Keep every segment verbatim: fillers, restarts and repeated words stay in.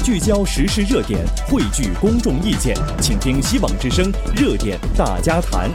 聚焦时事热点，汇聚公众意见，请听希望之声热点大家谈。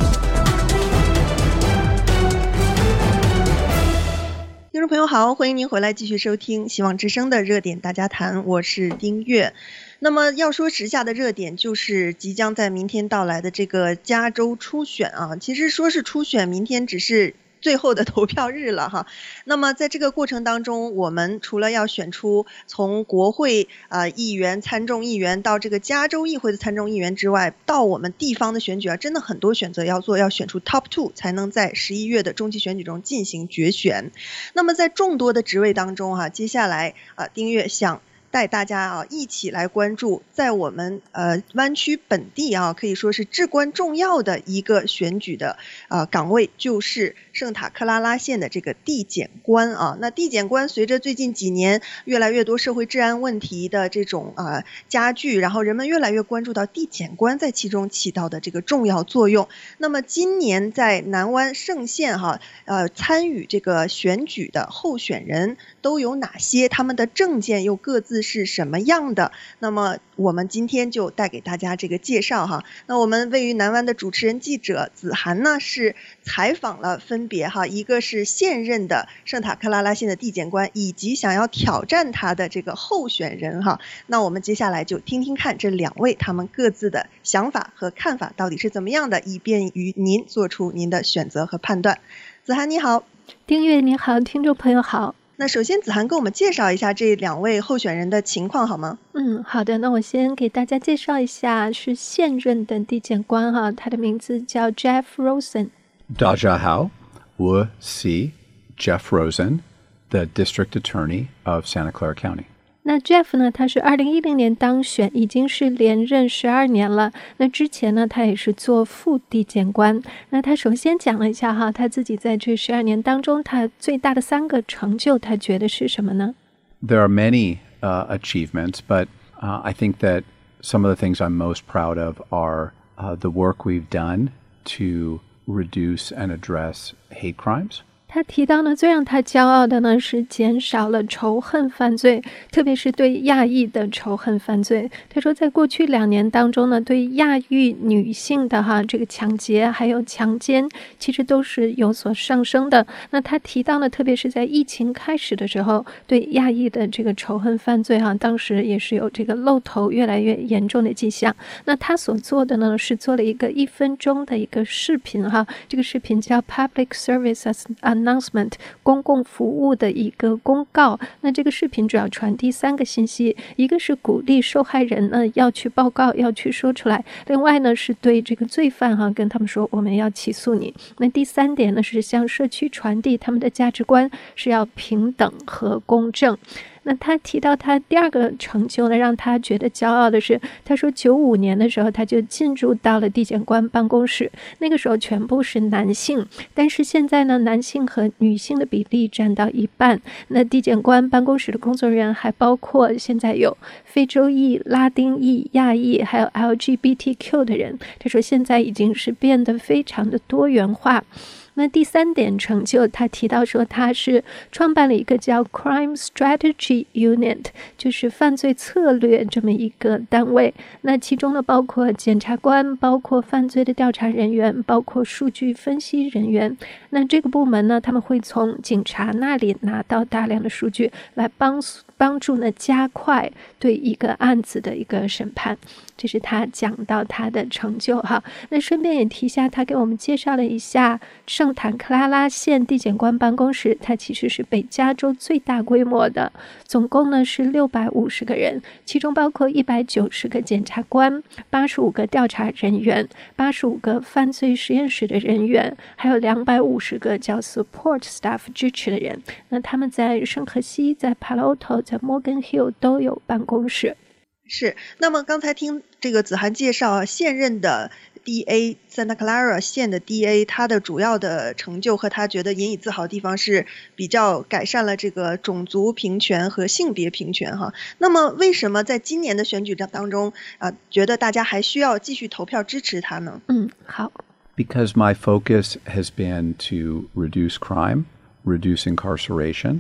听众朋友好，欢迎您回来继续收听希望之声的热点大家谈，我是丁月。那么要说时下的热点，就是即将在明天到来的这个加州初选啊。其实说是初选，明天只是最后的投票日了哈。那么在这个过程当中，我们除了要选出从国会呃议员、参众议员到这个加州议会的参众议员之外，到我们地方的选举啊，真的很多选择要做，要选出 top two 才能在十一月的中期选举中进行决选。那么在众多的职位当中哈、啊，接下来啊，丁月想带大家啊一起来关注，在我们呃湾区本地啊可以说是至关重要的一个选举的呃岗位，就是圣塔克拉拉县的这个地检官啊。那地检官随着最近几年越来越多社会治安问题的这种呃加剧，然后人们越来越关注到地检官在其中起到的这个重要作用。那么今年在南湾圣县哈呃参与这个选举的候选人都有哪些？他们的政见又各自是什么样的？那么我们今天就带给大家这个介绍哈。那我们位于南湾的主持人记者子涵呢，是采访了分别哈，一个是现任的圣塔克拉拉县的地检官，以及想要挑战他的这个候选人哈。那我们接下来就听听看这两位他们各自的想法和看法到底是怎么样的，以便于您做出您的选择和判断。子涵你好。 丁月你好，听众朋友好。 那首先子涵给我们介绍一下这两位候选人的情况好吗？ 嗯，好的，那我先给大家介绍一下是现任的地检官哈，他的名字叫 Jeff Rosen。 大家好，我是 Jeff Rosen, the District Attorney of Santa Clara County。 那 Jeff 呢，他是二零一零年当选，已经是连任十二年了。那之前呢，他也是做副地检官。那他首先讲了一下哈，他自己在这十二年当中，他最大的三个成就，他觉得是什么呢？ There are many uh, achievements, but uh, I think that some of the things I'm most proud of are uh, the work we've done to reduce and address hate crimes. 他提到呢，最让他骄傲的呢是减少了仇恨犯罪，特别是对亚裔的仇恨犯罪。他说，在过去两年当中呢，对亚裔女性的哈这个抢劫还有强奸，其实都是有所上升的。那他提到呢，特别是在疫情开始的时候，对亚裔的这个仇恨犯罪哈，当时也是有这个露头越来越严重的迹象。那他所做的呢，是做了一个一分钟的一个视频哈，这个视频叫 Public Service Announcement 公共服务的一个公告。那这个视频主要传递三个信息，一个是鼓励受害人呢要去报告，要去说出来，另外呢是对这个罪犯哈跟他们说我们要起诉你。那第三点呢是向社区传递他们的价值观是要平等和公正。那他提到他第二个成就呢，让他觉得骄傲的是，他说九五年的时候他就进入到了地检官办公室，那个时候全部是男性，但是现在呢，男性和女性的比例占到一半。那地检官办公室的工作人员还包括现在有非洲裔、拉丁裔、亚裔，还有 L G B T Q 的人。他说现在已经是变得非常的多元化。那第三点成就，他提到说他是创办了一个叫 Crime Strategy Unit， 就是犯罪策略这么一个单位。那其中呢包括检察官，包括犯罪的调查人员，包括数据分析人员。那这个部门呢，他们会从警察那里拿到大量的数据，来帮帮助呢加快对一个案子的一个审判。这是他讲到他的成就哈。那顺便也提一下，他给我们介绍了一下圣塔克拉拉县地检官办公室，它其实是北加州最大规模的，总共呢是六百五十个人，其中包括一百九十个检察官，八十五个调查人员，八十五个犯罪实验室的人员，还有两百五十个叫 support staff 支持的人。那他们在圣荷西、在 Palo Alto、在 Morgan Hill 都有办公室。 是，那么刚才听这个子涵介绍现任的 D A Santa Clara 县的 D A， 他的主要的成就和他觉得引以自豪的地方是比较改善了这个种族平权和性别平权哈。那么为什么在今年的选举当中啊、呃，觉得大家还需要继续投票支持他呢？ 嗯，好。 Because my focus has been to reduce crime, reduce incarceration,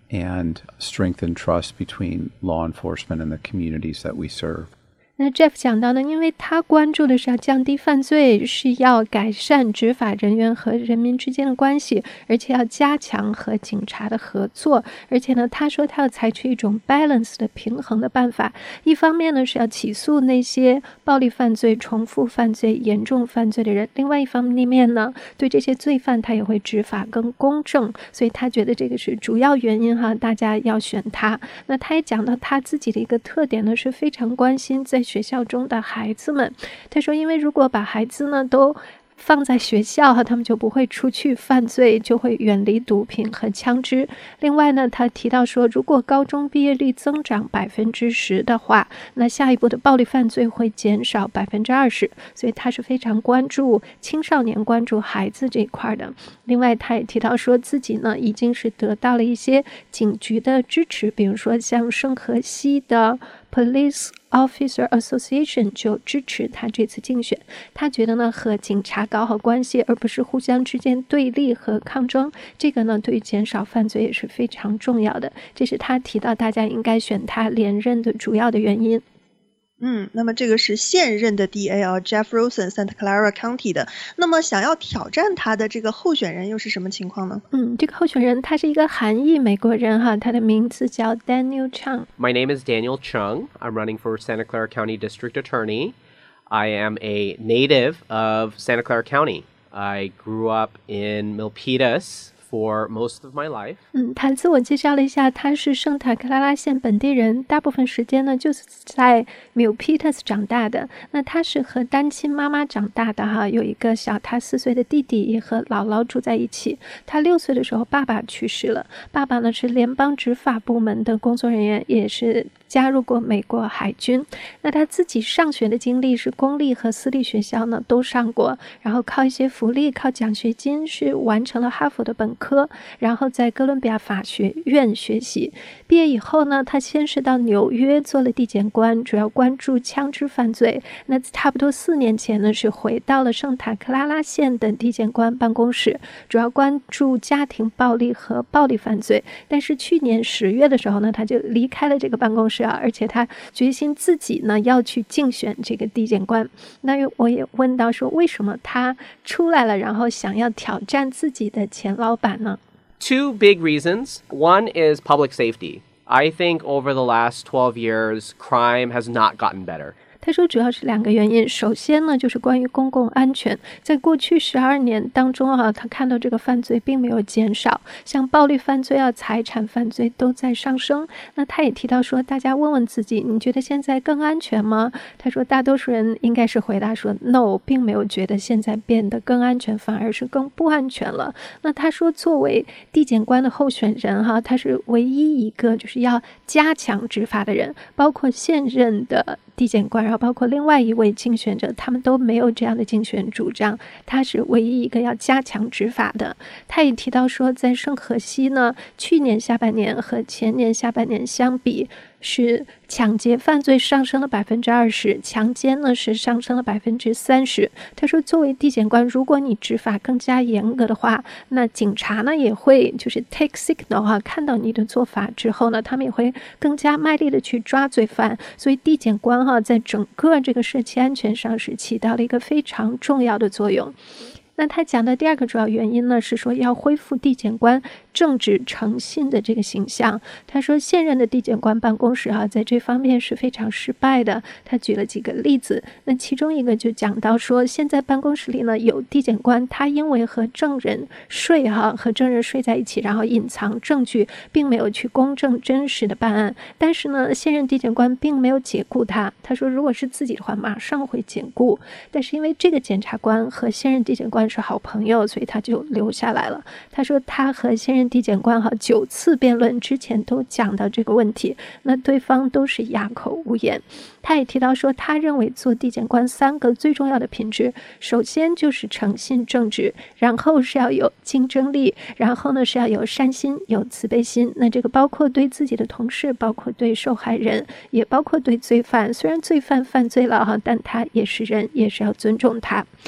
and strengthen trust between law enforcement and the communities that we serve. 那 Jeff 讲到呢，因为他关注的是要降低犯罪，是要改善执法人员和人民之间的关系，而且要加强和警察的合作。而且呢，他说他要采取一种 balance 的平衡的办法，一方面呢是要起诉那些暴力犯罪、重复犯罪、严重犯罪的人，另外一方面呢，对这些罪犯他也会执法更公正。所以他觉得这个是主要原因哈，大家要选他。那他也讲到他自己的一个特点呢，是非常关心在学校中的孩子们。他说因为如果把孩子呢都放在学校，他们就不会出去犯罪，就会远离毒品和枪支。另外呢，他提到说，如果高中毕业率增长百分之十的话，那下一步的暴力犯罪会减少百分之二十。所以他是非常关注青少年、关注孩子这一块的。另外，他也提到说自己呢已经是得到了一些警局的支持，比如说像圣荷西的Police Officer Association 就支持他这次竞选。他觉得呢，和警察搞好关系，而不是互相之间对立和抗争，这个呢对于减少犯罪也是非常重要的。这是他提到大家应该选他连任的主要的原因。 嗯，那么这个是现任的 D A 啊 Jeff Rosen，Santa Clara County 的。那么想要挑战他的这个候选人又是什么情况呢？ 嗯，这个候选人他是一个韩裔美国人哈，他的名字叫 Daniel Chung。 My name is Daniel Chung. I'm running for Santa Clara County District Attorney. I am a native of Santa Clara County. I grew up in Milpitas for most of my life. 嗯，他自我介绍了一下，他是圣塔克拉拉县本地人，大部分时间呢就是在 Milpitas 长大的。那他是和单亲妈妈长大的哈，有一个小他四岁的弟弟，也和姥姥住在一起。他六岁的时候爸爸去世了，爸爸呢是联邦执法部门的工作人员，也是加入过美国海军。那他自己上学的经历是公立和私立学校呢都上过，然后靠一些福利、靠奖学金是完成了哈佛的本科，然后在哥伦比亚法学院学习。毕业以后呢，他先是到纽约做了地检官，主要关注枪支犯罪。那差不多四年前呢，是回到了圣塔克拉拉县的地检官办公室，主要关注家庭暴力和暴力犯罪。但是去年十月的时候呢，他就离开了这个办公室啊，而且他决心自己呢要去竞选这个地检官。那我也问到说，为什么他出来了，然后想要挑战自己的前老板呢 Two big reasons. One is public safety. I think over the last twelve years, crime has not gotten better. 他说主要是两个原因。首先呢，就是关于公共安全。在过去十二年当中啊，他看到这个犯罪并没有减少，像暴力犯罪啊、财产犯罪都在上升。那他也提到说，大家问问自己，你觉得现在更安全吗？他说大多数人应该是回答说 no， 并没有觉得现在变得更安全，反而是更不安全了。那他说作为地检官的候选人哈，他是唯一一个就是要加强执法的人，包括现任的地检官，然后包括另外一位竞选者，他们都没有这样的竞选主张，他是唯一一个要加强执法的。他也提到说，在圣荷西呢，去年下半年和前年下半年相比，是抢劫犯罪上升了百分之二十，强奸呢是上升了百分之三十。他说，作为地检官，如果你执法更加严格的话，那警察呢也会就是 take signal 哈、啊，看到你的做法之后呢，他们也会更加卖力的去抓罪犯。所以地检官哈、啊，在整个这个社区安全上是起到了一个非常重要的作用。那他讲的第二个主要原因呢，是说要恢复地检官正直诚信的这个形象。他说现任的地检官办公室啊，在这方面是非常失败的。他举了几个例子，那其中一个就讲到说，现在办公室里呢有地检官，他因为和证人睡哈、啊，和证人睡在一起，然后隐藏证据，并没有去公正真实的办案。但是呢，现任地检官并没有解雇他。他说，如果是自己的话，马上会解雇。但是因为这个检察官和现任地检官是好朋友，所以他就留下来了。他说他和现任地检官哈九次辩论之前都讲到这个问题，那对方都是哑口无言。他也提到说，他认为做地检官三个最重要的品质，首先就是诚信正直，然后是要有竞争力，然后呢是要有善心、有慈悲心。那这个包括对自己的同事，包括对受害人，也包括对罪犯。虽然罪犯犯罪了哈，但他也是人，也是要尊重他。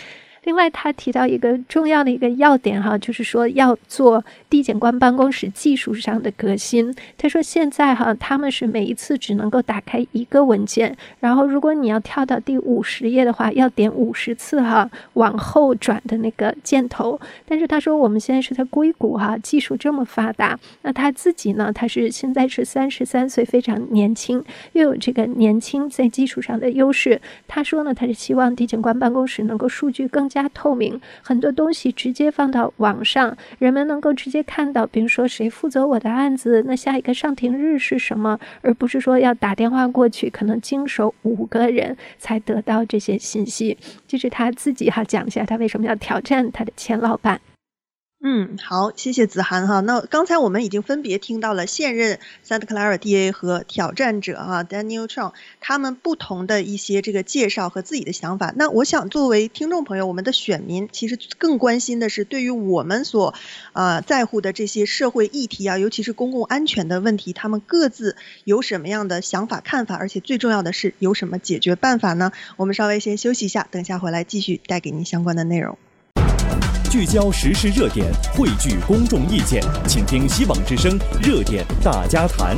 另外他提到一个重要的一个要点哈，就是说要做地检官办公室技术上的革新。他说现在哈他们是每一次只能够打开一个文件，然后如果你要跳到第五十页的话，要点五十次哈往后转的那个箭头。但是他说我们现在是在硅谷哈，技术这么发达，那他自己呢，他是现在是三十三岁，非常年轻，又有这个年轻在技术上的优势。他说呢，他是希望地检官办公室能够数据更加透明，很多东西直接放到网上，人们能够直接看到，比如说谁负责我的案子，那下一个上庭日是什么，而不是说要打电话过去，可能经手五个人才得到这些信息。这是他自己哈讲一下他为什么要挑战他的前老板。 嗯，好，谢谢子涵哈。那刚才我们已经分别听到了现任 Santa Clara D A 和挑战者哈 Daniel Chang 他们不同的一些这个介绍和自己的想法。那我想作为听众朋友，我们的选民其实更关心的是对于我们所呃在乎的这些社会议题啊，尤其是公共安全的问题，他们各自有什么样的想法看法，而且最重要的是有什么解决办法呢？我们稍微先休息一下，等下回来继续带给您相关的内容。 聚焦时事热点，汇聚公众意见，请听希望之声热点大家谈。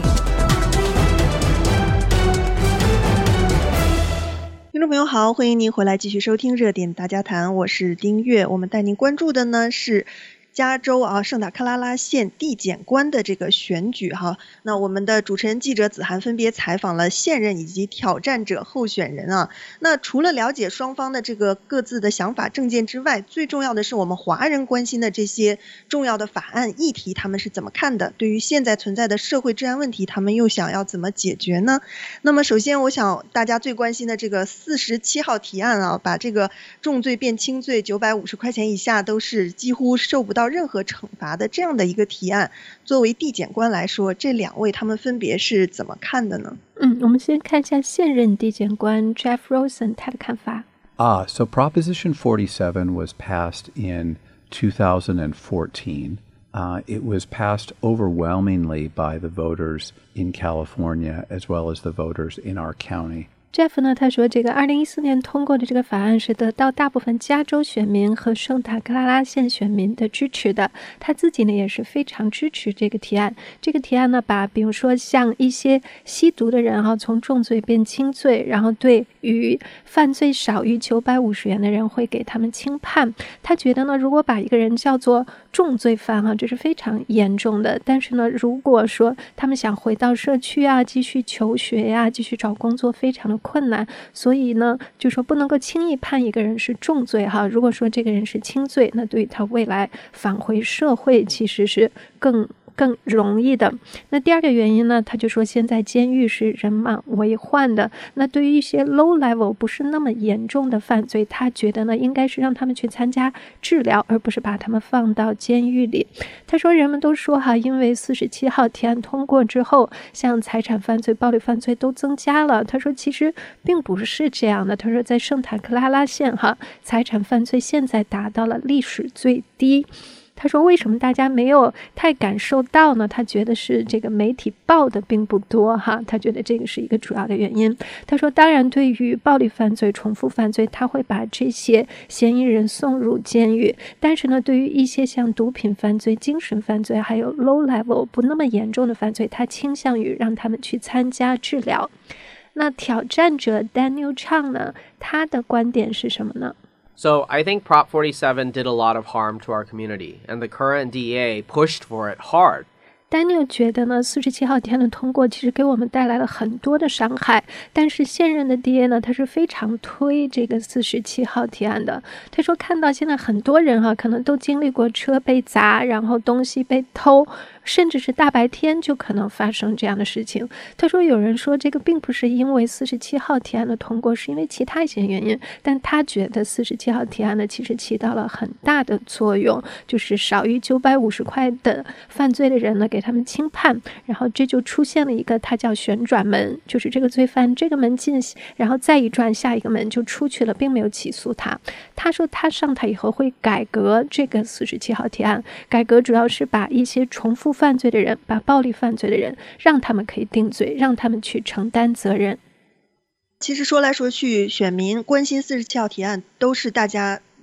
听众朋友好，欢迎您回来继续收听热点大家谈，我是丁月。我们带您关注的呢是加州啊圣塔克拉拉县地检官的这个选举哈。那我们的主持人记者子涵分别采访了现任以及挑战者候选人啊。那除了了解双方的这个各自的想法政见之外，最重要的是我们华人关心的这些重要的法案议题他们是怎么看的，对于现在存在的社会治安问题他们又想要怎么解决呢？那么首先我想大家最关心的这个四十七号提案啊，把这个重罪变轻罪，九百五十块钱以下都是几乎受不到任何惩罚的这样的一个提案，作为地检官来说，这两位他们分别是怎么看的呢？ 嗯，我们先看一下现任地检官 Jeff Rosen 他的看法。 Ah, so Proposition forty-seven was passed in two thousand fourteen. Uh, it was passed overwhelmingly by the voters in California as well as the voters in our county. Jeff 呢，他说这个二零一四年通过的这个法案是得到大部分加州选民和圣塔克拉拉县选民的支持的。他自己呢也是非常支持这个提案。这个提案呢，把比如说像一些吸毒的人哈，从重罪变轻罪，然后对于犯罪少于九百五十元的人会给他们轻判。他觉得呢，如果把一个人叫做重罪犯哈，这是非常严重的。但是呢，如果说他们想回到社区啊，继续求学呀、啊，继续找工作，非常的困难，所以呢，就说不能够轻易判一个人是重罪哈。如果说这个人是轻罪，那对于他未来返回社会其实是更更容易的。那第二个原因呢，他就说现在监狱是人满为患的，那对于一些 low level 不是那么严重的犯罪，他觉得呢应该是让他们去参加治疗，而不是把他们放到监狱里。他说人们都说哈，因为四十七号提案通过之后，像财产犯罪、暴力犯罪都增加了。他说其实并不是这样的。他说在圣塔克拉拉县哈，财产犯罪现在达到了历史最低。他说为什么大家没有太感受到呢？他觉得是这个媒体报的并不多哈，他觉得这个是一个主要的原因。他说当然对于暴力犯罪、重复犯罪，他会把这些嫌疑人送入监狱，但是呢对于一些像毒品犯罪、精神犯罪还有 low level 不那么严重的犯罪，他倾向于让他们去参加治疗。那挑战者 Daniel Chang 呢，他的观点是什么呢 ？So I think Prop forty-seven did a lot of harm to our community, and the current D A pushed for it hard. Daniel 觉得呢，四十七号提案的通过其实给我们带来了很多的伤害，但是现任的 D A 呢，他是非常推这个四十七号提案的。他说看到现在很多人哈、啊，可能都经历过车被砸，然后东西被偷，甚至是大白天就可能发生这样的事情。他说有人说这个并不是因为四十七号提案的通过，是因为其他一些原因，但他觉得四十七号提案呢其实起到了很大的作用，就是少于九百五十块的犯罪的人呢给他们轻判，然后这就出现了一个它叫旋转门，就是这个罪犯这个门进，然后再一转下一个门就出去了，并没有起诉他。他说他上台以后会改革这个四十七号提案，改革主要是把一些重复犯罪的人，把暴力犯罪的人让他们可以定罪，让他们去承担责任。 其实说来说去，选民关心四十七号提案都是大家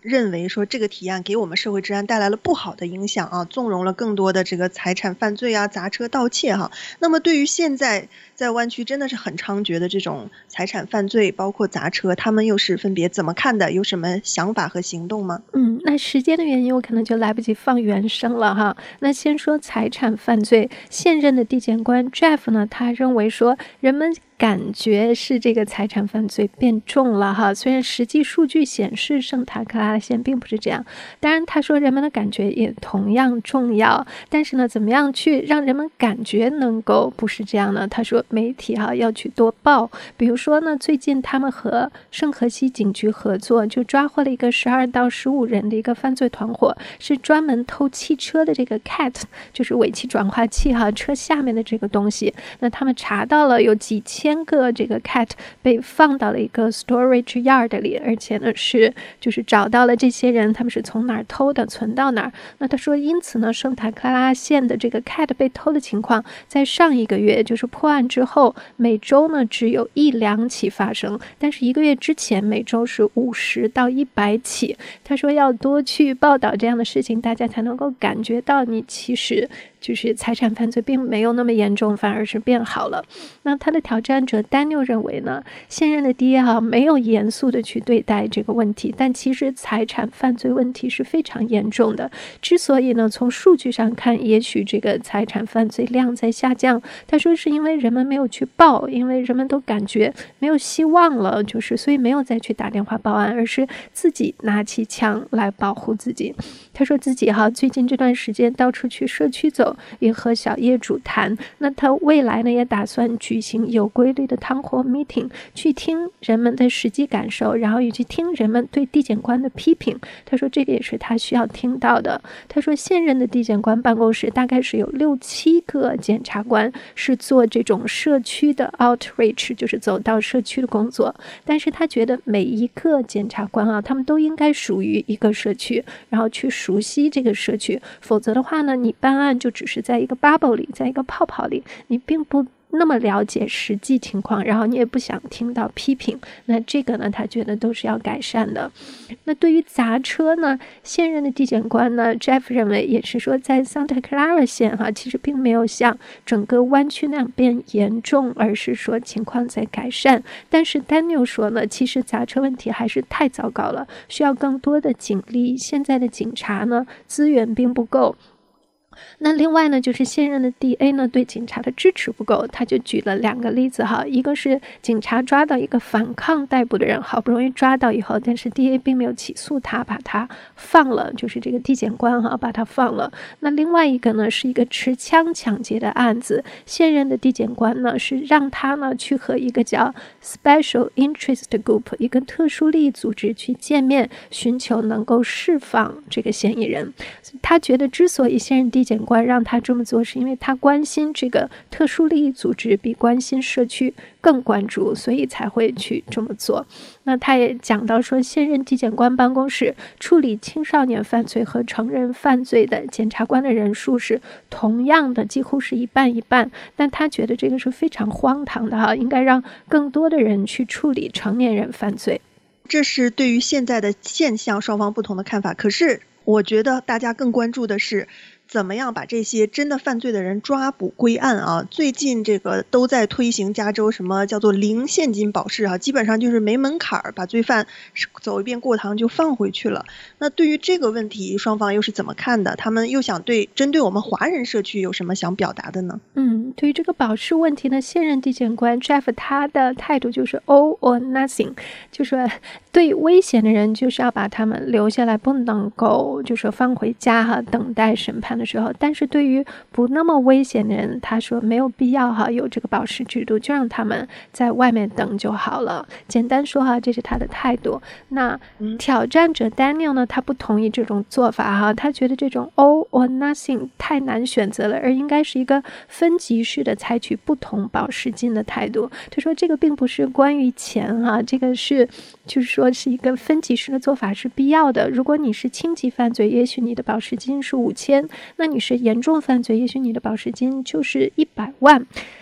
认为说这个提案给我们社会治安带来了不好的影响啊，纵容了更多的这个财产犯罪啊、砸车盗窃哈、啊。那么对于现在在湾区真的是很猖獗的这种财产犯罪，包括砸车，他们又是分别怎么看的？有什么想法和行动吗？ 嗯，那时间的原因，我可能就来不及放原声了哈。那先说财产犯罪，现任的地检官 Jeff 呢，他认为说人们感觉是这个财产犯罪变重了哈，虽然实际数据显示圣塔克拉拉县并不是这样，当然他说人们的感觉也同样重要，但是呢，怎么样去让人们感觉能够不是这样呢？他说媒体哈要去多报，比如说呢，最近他们和圣荷西警局合作，就抓获了一个十二到十五人的一个犯罪团伙，是专门偷汽车的这个 cat， 就是尾气转化器哈，车下面的这个东西。那他们查到了有几千个这个 cat 被放到了一个 storage yard 里，而且呢是就是找到了这些人他们是从哪儿偷的，存到哪儿。那他说因此呢，圣塔克拉拉县的这个 cat 被偷的情况在上一个月就是破案之后，每周呢只有一两起发生，但是一个月之前每周是五十到一百起。他说要多去报道这样的事情，大家才能够感觉到你其实就是财产犯罪并没有那么严重，反而是变好了。那他的挑战者 Daniel 认为呢，现任的 D A 哈没有严肃的去对待这个问题，但其实财产犯罪问题是非常严重的。之所以呢从数据上看，也许这个财产犯罪量在下降，他说是因为人们没有去报，因为人们都感觉没有希望了，就是所以没有再去打电话报案，而是自己拿起枪来保护自己。他说自己哈最近这段时间到处去社区走，也和小业主谈，那他未来呢也打算举行有规律的town hall meeting，去听人们的实际感受，然后也去听人们对地检官的批评。他说这个也是他需要听到的。他说现任的地检官办公室大概是有六七个检察官是做这种社区的 outreach， 就是走到社区的工作，但是他觉得每一个检察官啊，他们都应该属于一个社区，然后去熟悉这个社区，否则的话呢，你办案就只是在一个 bubble 里，在一个泡泡里，你并不那么了解实际情况，然后你也不想听到批评，那这个呢他觉得都是要改善的。那对于砸车呢，现任的地检官呢 Jeff 认为也是说在 Santa Clara 县哈，其实并没有像整个湾区那样变严重，而是说情况在改善。但是 Daniel 说呢，其实砸车问题还是太糟糕了，需要更多的警力，现在的警察呢资源并不够。那另外呢，就是现任的 D A 呢对警察的支持不够，他就举了两个例子哈，一个是警察抓到一个反抗逮捕的人，好不容易抓到以后，但是 D A 并没有起诉他，把他放了，就是这个地检官哈把他放了。那另外一个呢是一个持枪抢劫的案子，现任的地检官呢是让他呢去和一个叫 Special Interest Group 一个特殊利益组织去见面，寻求能够释放这个嫌疑人。他觉得之所以现任地检官让他这么做，是因为他关心这个特殊利益组织比关心社区更关注，所以才会去这么做。那他也讲到说，现任地检官办公室处理青少年犯罪和成人犯罪的检察官的人数是同样的，几乎是一半一半，但他觉得这个是非常荒唐的哈，应该让更多的人去处理成年人犯罪。 这是对于现在的现象双方不同的看法，可是我觉得大家更关注的是怎么样把这些真的犯罪的人抓捕归案啊？最近这个都在推行加州什么叫做零现金保释啊，基本上就是没门槛，把罪犯走一遍过堂就放回去了。那对于这个问题，双方又是怎么看的？他们又想对针对我们华人社区有什么想表达的呢？ 嗯，对于这个保释问题呢，现任地检官 Jeff 他的态度就是 all or nothing， 就说对危险的人就是要把他们留下来，不能够就说放回家哈，等待审判的时候。但是对于不那么危险的人，他说没有必要哈有这个保释制度，就让他们在外面等就好了。简单说哈，这是他的态度。那挑战者 Daniel 呢，他不同意这种做法哈，他觉得这种 all or nothing 太难选择了，而应该是一个分级式的采取不同保释金的态度。他说这个并不是关于钱哈，这个是就是说是一个分级式的做法是必要的。如果你是轻级犯罪，也许你的保释金是五千，那你是严重犯罪，也许你的保释金就是一百万。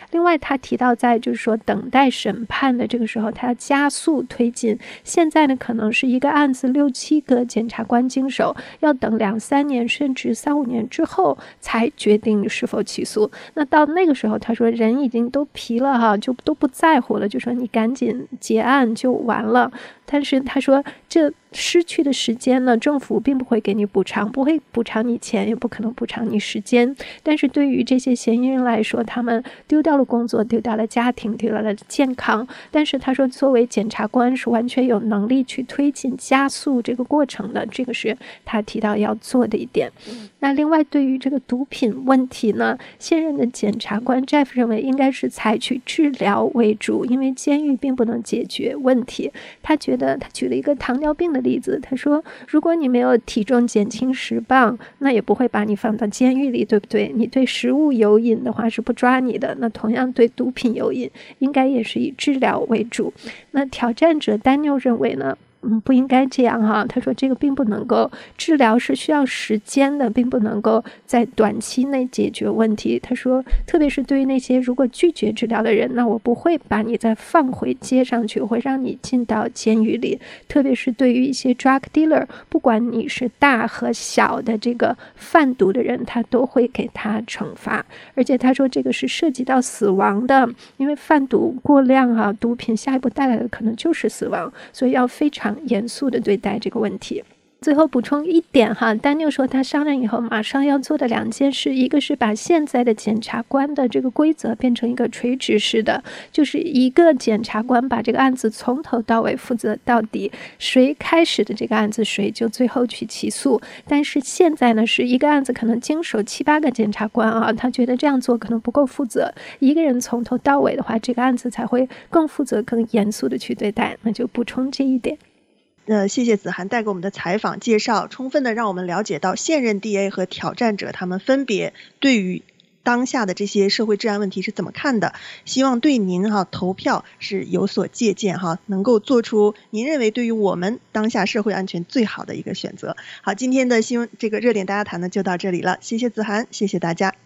另外他提到在就是说等待审判的这个时候，他要加速推进。现在呢可能是一个案子六七个检察官经手，要等两三年甚至三五年之后才决定是否起诉。那到那个时候他说人已经都疲了哈，就都不在乎了，就说你赶紧结案就完了。但是他说这失去的时间呢，政府并不会给你补偿，不会补偿你钱，也不可能补偿你时间。但是对于这些嫌疑人来说，他们丢掉了工作，丢掉了家庭，丢掉了健康。但是他说作为检察官是完全有能力去推进加速这个过程的，这个是他提到要做的一点。那另外对于这个毒品问题呢，现任的检察官 Jeff 认为应该是采取治疗为主，因为监狱并不能解决问题。他觉得他举了一个糖尿病的例子，他说如果你没有体重减轻十磅，那也不会把你放到监狱里，对不对？你对食物有瘾的话是不抓你的，那同样对毒品有瘾应该也是以治疗为主。那挑战者 Daniel 认为呢嗯，不应该这样哈。他说这个并不能够，治疗是需要时间的，并不能够在短期内解决问题。他说特别是对于那些如果拒绝治疗的人，那我不会把你再放回街上去，我会让你进到监狱里。特别是对于一些 drug dealer， 不管你是大和小的这个贩毒的人，他都会给他惩罚。而且他说这个是涉及到死亡的，因为贩毒过量啊，毒品下一步带来的可能就是死亡，所以要非常严肃的对待这个问题。最后补充一点哈，丹尼尔说他上任以后马上要做的两件事，一个是把现在的检察官的这个规则变成一个垂直式的，就是一个检察官把这个案子从头到尾负责到底，谁开始的这个案子谁就最后去起诉。但是现在呢是一个案子可能经手七八个检察官啊，他觉得这样做可能不够负责，一个人从头到尾的话，这个案子才会更负责更严肃的去对待。那就补充这一点。 呃，谢谢子涵带给我们的采访介绍，充分的让我们了解到现任 D A 和挑战者他们分别对于当下的这些社会治安问题是怎么看的，希望对您哈投票是有所借鉴哈，能够做出您认为对于我们当下社会安全最好的一个选择。好，今天的新闻这个热点大家谈呢就到这里了，谢谢子涵，谢谢大家。